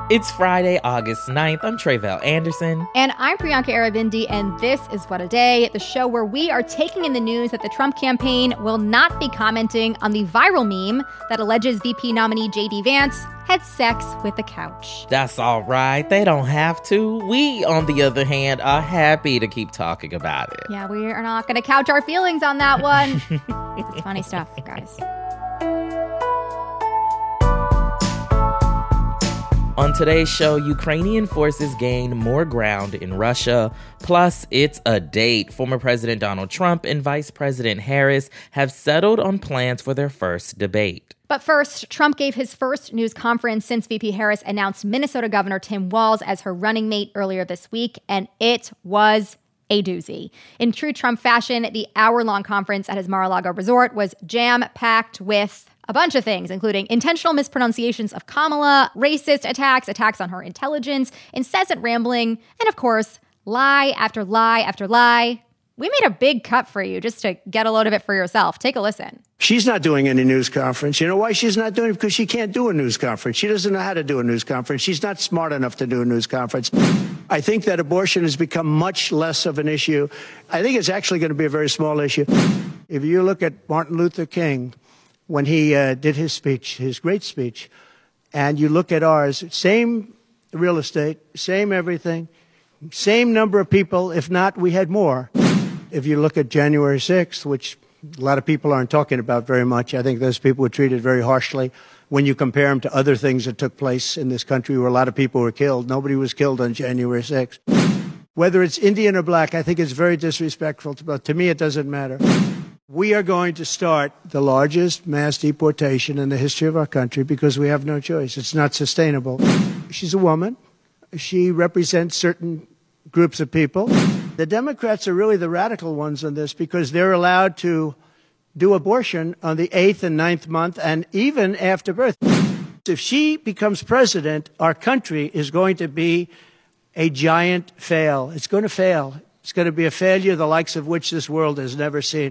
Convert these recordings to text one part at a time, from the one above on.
It's Friday, August 9th. I'm Tre'vell Anderson. And I'm Priyanka Arivindi, and this is What a Day, the show where we are taking in the news that the Trump campaign will not be commenting on the viral meme that alleges VP nominee J.D. Vance had sex with the couch. That's all right. They don't have to. We, on the other hand, are happy to keep talking about it. Yeah, we are not going to couch our feelings on that one. It's funny stuff, guys. On today's show, Ukrainian forces gain more ground in Russia. Plus, it's a date. Former President Donald Trump and Vice President Harris have settled on plans for their first debate. But first, Trump gave his first news conference since VP Harris announced Minnesota Governor Tim Walz as her running mate earlier this week, and it was a doozy. In true Trump fashion, the hour-long conference at his Mar-a-Lago resort was jam-packed with a bunch of things, including intentional mispronunciations of Kamala, racist attacks on her intelligence, incessant rambling, and of course, lie after lie after lie. We made a big cut for you just to get a load of it for yourself. Take a listen. She's not doing any news conference. You know why she's not doing it? Because she can't do a news conference. She doesn't know how to do a news conference. She's not smart enough to do a news conference. I think that abortion has become much less of an issue. I think it's actually going to be a very small issue. If you look at Martin Luther King, when he did his speech, his great speech, and you look at ours, same real estate, same everything, same number of people. If not, we had more. If you look at January 6th, which a lot of people aren't talking about very much, I think those people were treated very harshly. When you compare them to other things that took place in this country where a lot of people were killed, nobody was killed on January 6th. Whether it's Indian or black, I think it's very disrespectful. But to me, it doesn't matter. We are going to start the largest mass deportation in the history of our country because we have no choice. It's not sustainable. She's a woman. She represents certain groups of people. The Democrats are really the radical ones on this because they're allowed to do abortion on the 8th and 9th month and even after birth. If she becomes president, our country is going to be a giant fail. It's going to fail. It's going to be a failure the likes of which this world has never seen.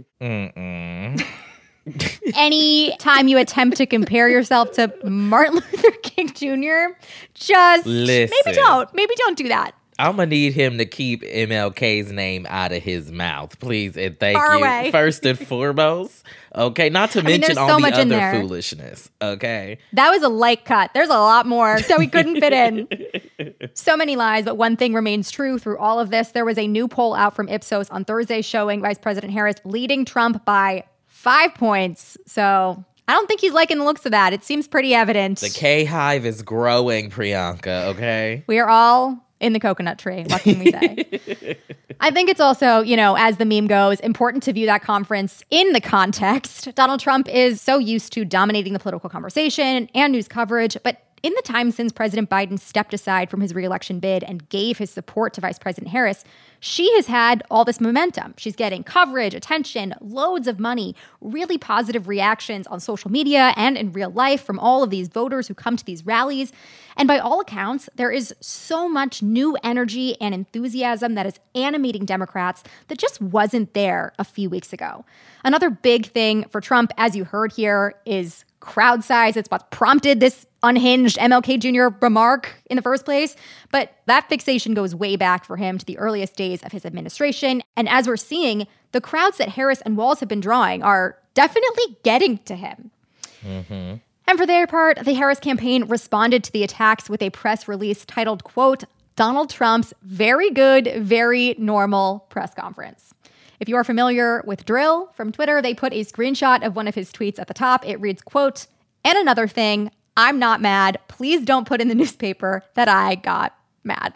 Any time you attempt to compare yourself to Martin Luther King Jr., just Listen. Maybe don't do that. I'm going to need him to keep MLK's name out of his mouth, please, and thank Far you. away. First and foremost. Okay, not to mention there's all so the much in other there. foolishness, okay? That was a light cut. There's a lot more that we couldn't fit in. So many lies, but one thing remains true through all of this. There was a new poll out from Ipsos on Thursday showing Vice President Harris leading Trump by 5 points. So I don't think he's liking the looks of that. It seems pretty evident. The K-Hive is growing, Priyanka, okay? We are all in the coconut tree. What can we say? I think it's also, as the meme goes, important to view that conference in the context. Donald Trump is so used to dominating the political conversation and news coverage, but in the time since President Biden stepped aside from his reelection bid and gave his support to Vice President Harris, she has had all this momentum. She's getting coverage, attention, loads of money, really positive reactions on social media and in real life from all of these voters who come to these rallies. And by all accounts, there is so much new energy and enthusiasm that is animating Democrats that just wasn't there a few weeks ago. Another big thing for Trump, as you heard here, is crowd size. It's what prompted this unhinged MLK Jr. remark in the first place. But that fixation goes way back for him to the earliest days of his administration. And as we're seeing, the crowds that Harris and Walz have been drawing are definitely getting to him. Mm-hmm. And for their part, the Harris campaign responded to the attacks with a press release titled, quote, Donald Trump's very good, very normal press conference. If you are familiar with Drill from Twitter, they put a screenshot of one of his tweets at the top. It reads, quote, and another thing, I'm not mad. Please don't put in the newspaper that I got mad.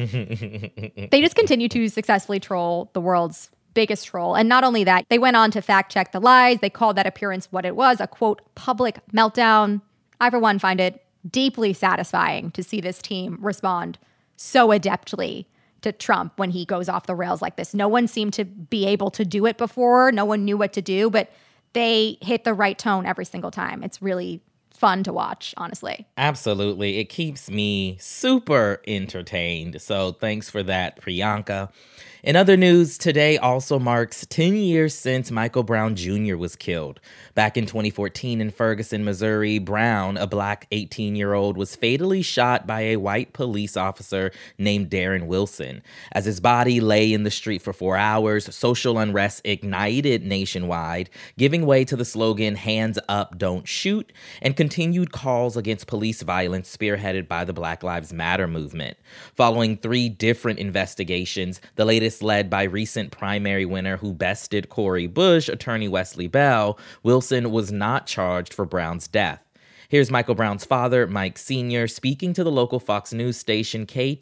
They just continue to successfully troll the world's biggest troll. And not only that, they went on to fact check the lies. They called that appearance what it was, a quote, public meltdown. I, for one, find it deeply satisfying to see this team respond so adeptly to Trump when he goes off the rails like this. No one seemed to be able to do it before. No one knew what to do, but they hit the right tone every single time. It's really fun to watch, honestly. Absolutely. It keeps me super entertained. So thanks for that, Priyanka. In other news, today also marks 10 years since Michael Brown Jr. was killed. Back in 2014 in Ferguson, Missouri, Brown, a black 18-year-old, was fatally shot by a white police officer named Darren Wilson. As his body lay in the street for 4 hours, social unrest ignited nationwide, giving way to the slogan, "Hands up, don't shoot," and continued calls against police violence spearheaded by the Black Lives Matter movement. Following 3 different investigations, the latest led by recent primary winner who bested Cori Bush, attorney Wesley Bell, Wilson was not charged for Brown's death. Here's Michael Brown's father, Mike Sr., speaking to the local Fox News station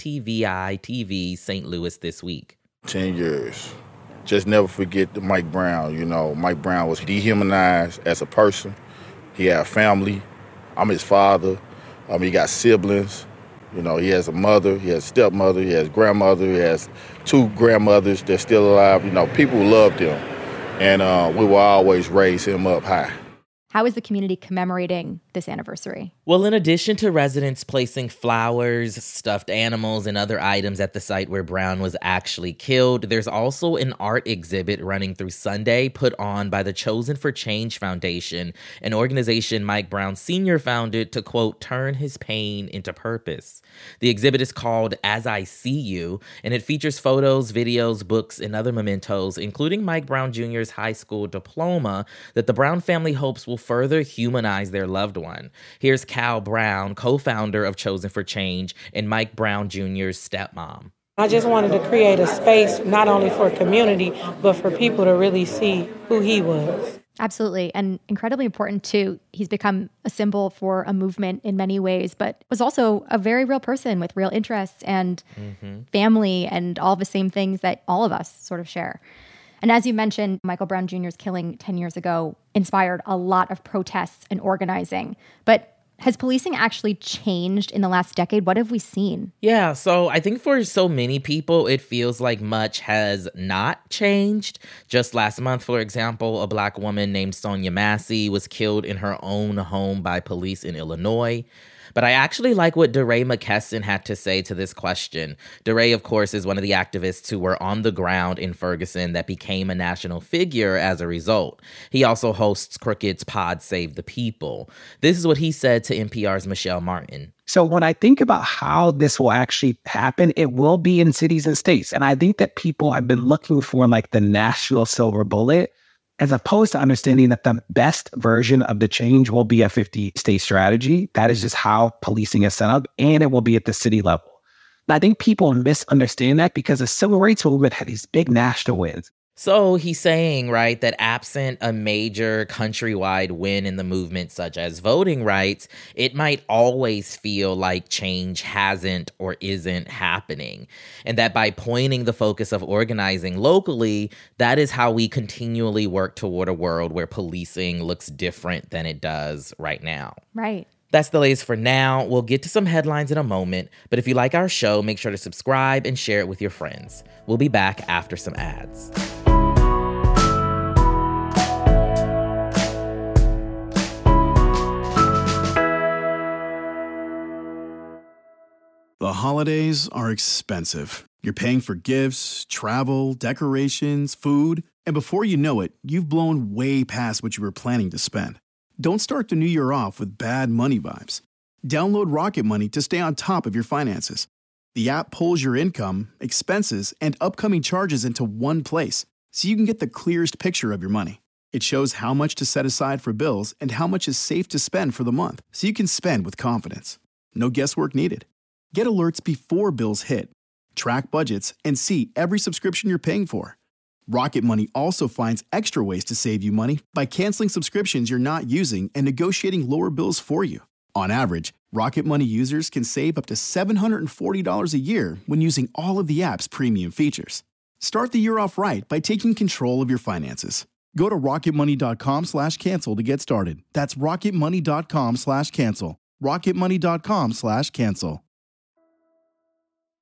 KTVI-TV St. Louis this week. 10 years. Just never forget the Mike Brown. You know, Mike Brown was dehumanized as a person. He had a family. I'm his father. He got siblings. You know, he has a mother, he has a stepmother, he has a grandmother, he has 2 grandmothers that's still alive. You know, people loved him, and we will always raise him up high. How is the community commemorating this anniversary? Well, in addition to residents placing flowers, stuffed animals, and other items at the site where Brown was actually killed, there's also an art exhibit running through Sunday put on by the Chosen for Change Foundation, an organization Mike Brown Sr. founded to, quote, turn his pain into purpose. The exhibit is called As I See You, and it features photos, videos, books, and other mementos, including Mike Brown Jr.'s high school diploma that the Brown family hopes will further humanize their loved one. Here's Cal Brown, co-founder of Chosen for Change, and Mike Brown Jr.'s stepmom. I just wanted to create a space not only for community, but for people to really see who he was. Absolutely. And incredibly important, too. He's become a symbol for a movement in many ways, but was also a very real person with real interests and family and all the same things that all of us sort of share. And as you mentioned, Michael Brown Jr.'s killing 10 years ago inspired a lot of protests and organizing. But has policing actually changed in the last decade? What have we seen? Yeah, so I think for so many people, it feels like much has not changed. Just last month, for example, a black woman named Sonia Massey was killed in her own home by police in Illinois. But I actually like what DeRay McKesson had to say to this question. DeRay, of course, is one of the activists who were on the ground in Ferguson that became a national figure as a result. He also hosts Crooked's Pod Save the People. This is what he said to NPR's Michelle Martin. So when I think about how this will actually happen, it will be in cities and states. And I think that people have been looking for like the national silver bullet, as opposed to understanding that the best version of the change will be a 50-state strategy. That is just how policing is set up, and it will be at the city level. And I think people misunderstand that because the civil rights movement had these big national wins. So he's saying, right, that absent a major countrywide win in the movement, such as voting rights, it might always feel like change hasn't or isn't happening. And that by pointing the focus of organizing locally, that is how we continually work toward a world where policing looks different than it does right now. Right. That's the latest for now. We'll get to some headlines in a moment, but if you like our show, make sure to subscribe and share it with your friends. We'll be back after some ads. The holidays are expensive. You're paying for gifts, travel, decorations, food, and before you know it, you've blown way past what you were planning to spend. Don't start the new year off with bad money vibes. Download Rocket Money to stay on top of your finances. The app pulls your income, expenses, and upcoming charges into one place, so you can get the clearest picture of your money. It shows how much to set aside for bills and how much is safe to spend for the month, so you can spend with confidence. No guesswork needed. Get alerts before bills hit. Track budgets and see every subscription you're paying for. Rocket Money also finds extra ways to save you money by canceling subscriptions you're not using and negotiating lower bills for you. On average, Rocket Money users can save up to $740 a year when using all of the app's premium features. Start the year off right by taking control of your finances. Go to rocketmoney.com/cancel to get started. That's rocketmoney.com/cancel. rocketmoney.com/cancel.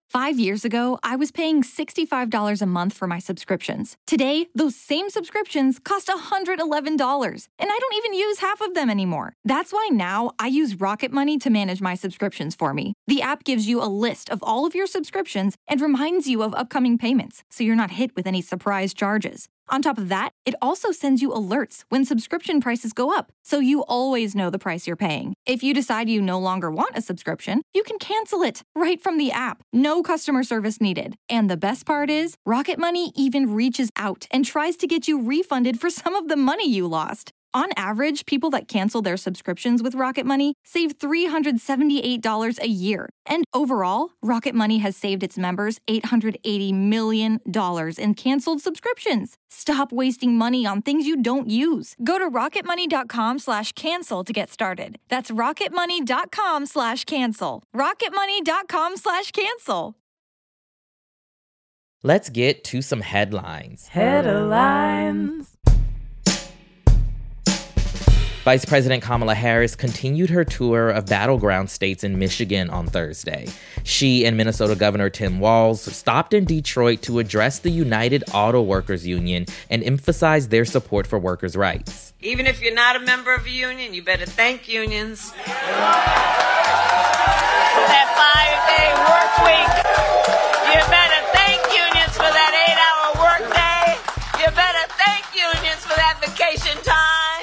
5 years ago, I was paying $65 a month for my subscriptions. Today, those same subscriptions cost $111, and I don't even use half of them anymore. That's why now I use Rocket Money to manage my subscriptions for me. The app gives you a list of all of your subscriptions and reminds you of upcoming payments, so you're not hit with any surprise charges. On top of that, it also sends you alerts when subscription prices go up, so you always know the price you're paying. If you decide you no longer want a subscription, you can cancel it right from the app. No customer service needed. And the best part is, Rocket Money even reaches out and tries to get you refunded for some of the money you lost. On average, people that cancel their subscriptions with Rocket Money save $378 a year. And overall, Rocket Money has saved its members $880 million in canceled subscriptions. Stop wasting money on things you don't use. Go to rocketmoney.com/cancel to get started. That's rocketmoney.com/cancel. rocketmoney.com/cancel. Let's get to some headlines. Headlines. Vice President Kamala Harris continued her tour of battleground states in Michigan on Thursday. She and Minnesota Governor Tim Walz stopped in Detroit to address the United Auto Workers Union and emphasize their support for workers' rights. Even if you're not a member of a union, you better thank unions. That 5-day work week. You better thank unions for that 8-hour work day. You better thank unions for that vacation time.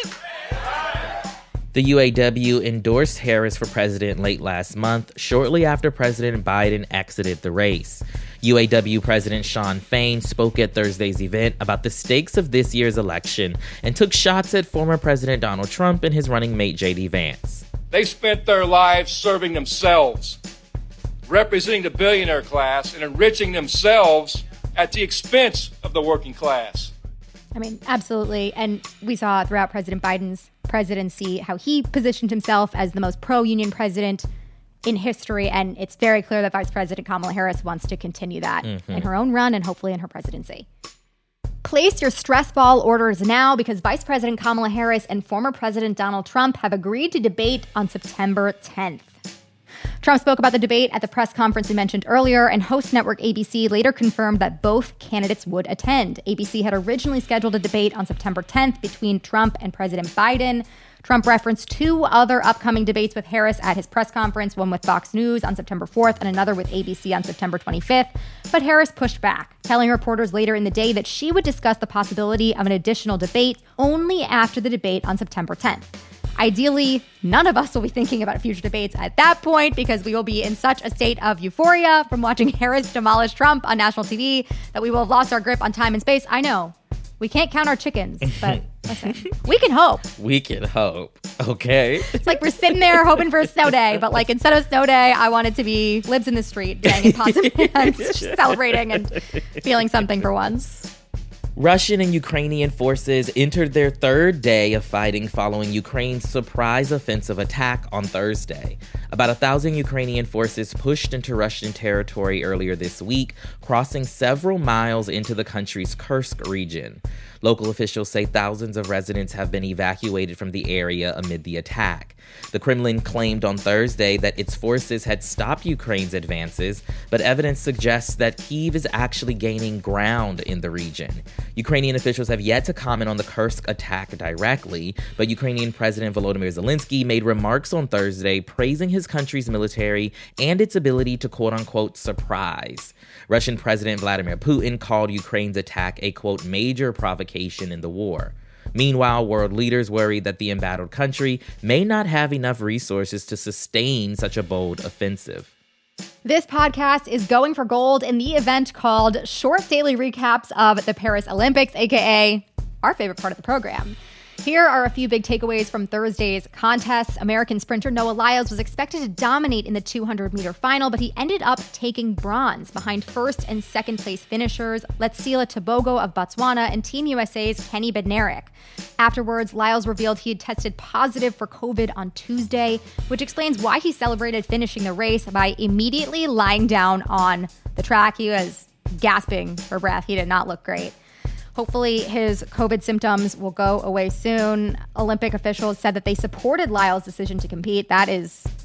The UAW endorsed Harris for president late last month, shortly after President Biden exited the race. UAW President Shawn Fain spoke at Thursday's event about the stakes of this year's election and took shots at former President Donald Trump and his running mate J.D. Vance. They spent their lives serving themselves, representing the billionaire class, and enriching themselves at the expense of the working class. I mean, absolutely. And we saw throughout President Biden's presidency how he positioned himself as the most pro-union president in history. And it's very clear that Vice President Kamala Harris wants to continue that in her own run and hopefully in her presidency. Place your stress ball orders now because Vice President Kamala Harris and former President Donald Trump have agreed to debate on September 10th. Trump spoke about the debate at the press conference we mentioned earlier, and host network ABC later confirmed that both candidates would attend. ABC had originally scheduled a debate on September 10th between Trump and President Biden. Trump referenced two other upcoming debates with Harris at his press conference, one with Fox News on September 4th and another with ABC on September 25th. But Harris pushed back, telling reporters later in the day that she would discuss the possibility of an additional debate only after the debate on September 10th. Ideally, none of us will be thinking about future debates at that point because we will be in such a state of euphoria from watching Harris demolish Trump on national TV that we will have lost our grip on time and space. I know. We can't count our chickens, but listen, we can hope. We can hope. Okay. It's like we're sitting there hoping for a snow day, but like instead of snow day, I want it to be libs in the street, banging pots and pans, just celebrating and feeling something for once. Russian and Ukrainian forces entered their third day of fighting following Ukraine's surprise offensive attack on Thursday. About 1,000 Ukrainian forces pushed into Russian territory earlier this week, crossing several miles into the country's Kursk region. Local officials say thousands of residents have been evacuated from the area amid the attack. The Kremlin claimed on Thursday that its forces had stopped Ukraine's advances, but evidence suggests that Kyiv is actually gaining ground in the region. Ukrainian officials have yet to comment on the Kursk attack directly, but Ukrainian President Volodymyr Zelensky made remarks on Thursday praising his country's military and its ability to quote-unquote surprise. Russian President Vladimir Putin called Ukraine's attack a quote major provocation in the war. Meanwhile, world leaders worry that the embattled country may not have enough resources to sustain such a bold offensive. This podcast is going for gold in the event called Short Daily Recaps of the Paris Olympics, aka our favorite part of the program. Here are a few big takeaways from Thursday's contests. American sprinter Noah Lyles was expected to dominate in the 200-meter final, but he ended up taking bronze behind first and second place finishers Letsila Tebogo of Botswana and Team USA's Kenny Bednarek. Afterwards, Lyles revealed he had tested positive for COVID on Tuesday, which explains why he celebrated finishing the race by immediately lying down on the track. He was gasping for breath. He did not look great. Hopefully his COVID symptoms will go away soon. Olympic officials said that they supported Lyles' decision to compete. That is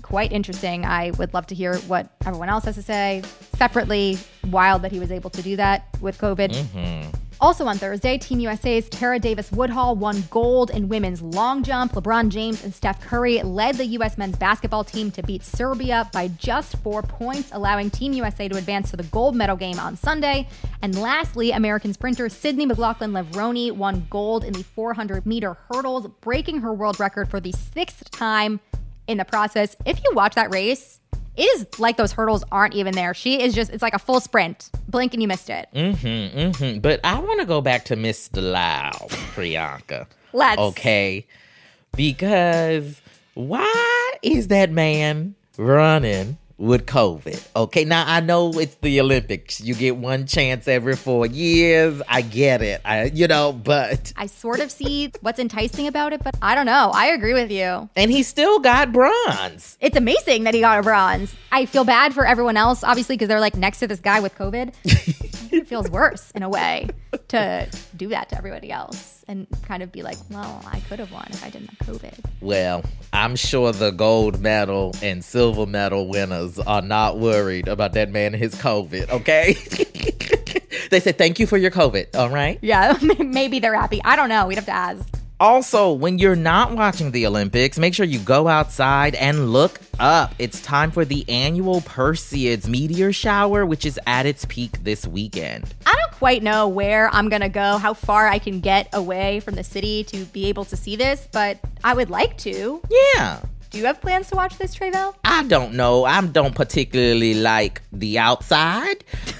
quite interesting. I would love to hear what everyone else has to say. Separately, wild that he was able to do that with COVID. Mm-hmm. Also on Thursday, Team USA's Tara Davis-Woodhull won gold in women's long jump. LeBron James and Steph Curry led the U.S. men's basketball team to beat Serbia by just 4 points, allowing Team USA to advance to the gold medal game on Sunday. And lastly, American sprinter Sydney McLaughlin-Levrone won gold in the 400-meter hurdles, breaking her world record for the 6th time in the process. If you watch that race, it is like those hurdles aren't even there. She is just, it's like a full sprint. Blink and you missed it. But I want to go back to Miss Delisle, Priyanka. Let's. Okay. Because why is that man running with COVID? Okay, now I know it's the Olympics. You get one chance every 4 years. I get it. But I sort of see what's enticing about it, but I don't know. I agree with you. And he still got bronze. It's amazing that he got a bronze. I feel bad for everyone else, obviously, because they're like next to this guy with COVID. It feels worse in a way to do that to everybody else and kind of be like, well, I could have won if I didn't have COVID. Well, I'm sure the gold medal and silver medal winners are not worried about that man and his COVID, okay? They said, thank you for your COVID, all right? Yeah, maybe they're happy. I don't know. We'd have to ask. Also, when you're not watching the Olympics, make sure you go outside and look up. It's time for the annual Perseids meteor shower, which is at its peak this weekend. I don't quite know where I'm going to go, how far I can get away from the city to be able to see this, but I would like to. Yeah. Do you have plans to watch this, Tre'vell? I don't know. I don't particularly like the outside.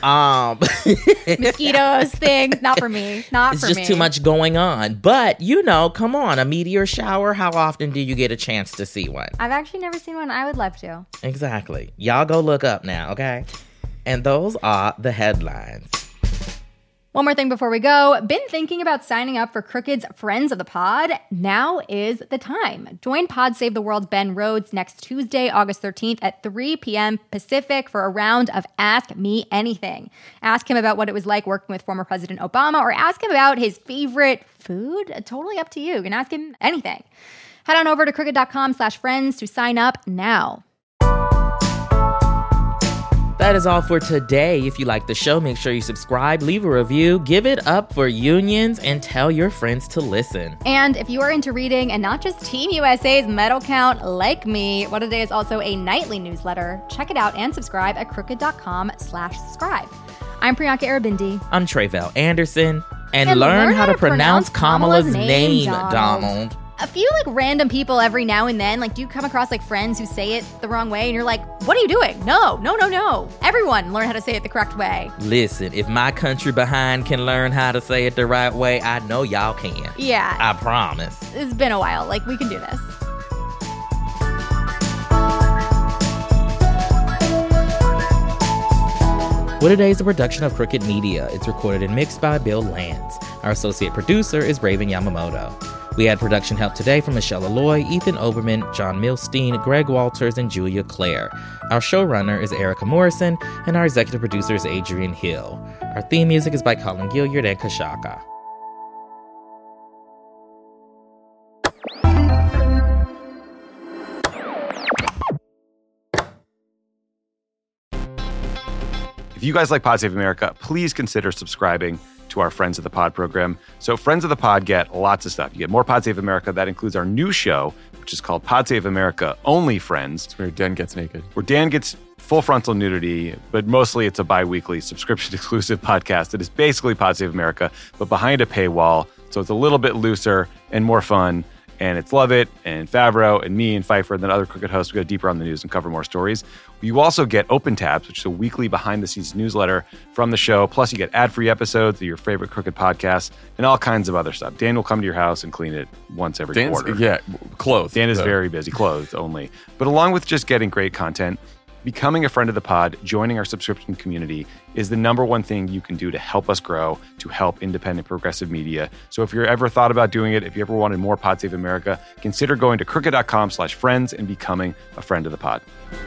Mosquitoes, things, not for me. It's just too much going on. But, come on, a meteor shower, how often do you get a chance to see one? I've actually never seen one. I would love to. Exactly. Y'all go look up now, okay? And those are the headlines. One more thing before we go. Been thinking about signing up for Crooked's Friends of the Pod? Now is the time. Join Pod Save the World's Ben Rhodes next Tuesday, August 13th at 3 p.m. Pacific for a round of Ask Me Anything. Ask him about what it was like working with former President Obama, or ask him about his favorite food. Totally up to you. You can ask him anything. Head on over to crooked.com/friends to sign up now. That is all for today. If you like the show, make sure you subscribe, leave a review, give it up for unions, and tell your friends to listen. And if you are into reading and not just Team USA's medal count like me, What A Day is also a nightly newsletter. Check it out and subscribe at crooked.com/subscribe. I'm Priyanka Aribindi. I'm Tre'vell Anderson. And learn how to pronounce Kamala's name, Donald. A few random people every now and then, do you come across friends who say it the wrong way and you're like, what are you doing? No. Everyone learn how to say it the correct way. Listen, if my country behind can learn how to say it the right way, I know y'all can. Yeah. I promise. It's been a while. We can do this. What A Day is a production of Crooked Media. It's recorded and mixed by Bill Lance. Our associate producer is Raven Yamamoto. We had production help today from Michelle Alloy, Ethan Oberman, John Milstein, Greg Walters, and Julia Clare. Our showrunner is Erica Morrison, and our executive producer is Adrian Hill. Our theme music is by Colin Gilliard and Kashaka. If you guys like Pod Save America, please consider subscribing to our Friends of the Pod program. So Friends of the Pod get lots of stuff. You get more Pod Save America. That includes our new show, which is called Pod Save America Only Friends. It's where Dan gets naked. Where Dan gets full frontal nudity, but mostly it's a bi-weekly subscription-exclusive podcast that is basically Pod Save America, but behind a paywall. So it's a little bit looser and more fun. And it's Lovett and Favreau and me and Pfeiffer and then other Crooked hosts. We go deeper on the news and cover more stories. You also get Open Tabs, which is a weekly behind-the-scenes newsletter from the show. Plus, you get ad-free episodes of your favorite Crooked podcasts and all kinds of other stuff. Dan will come to your house and clean it once every quarter. Yeah, clothes. Dan is very busy, clothes only. But along with just getting great content, becoming a friend of the pod, joining our subscription community is the number one thing you can do to help us grow, to help independent progressive media. So if you're ever thought about doing it, if you ever wanted more Pod Save America, consider going to crooked.com/friends and becoming a friend of the pod.